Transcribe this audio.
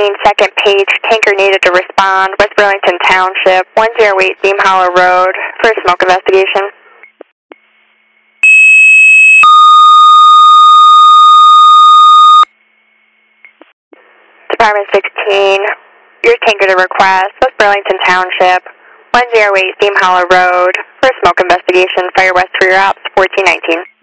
second page, tanker needed to respond, West Burlington Township, 108 Beam Hollow Road, for a smoke investigation. Department 16, your tanker to request, West Burlington Township, 108 Beam Hollow Road, for a smoke investigation, Fire West for your ops, 1419.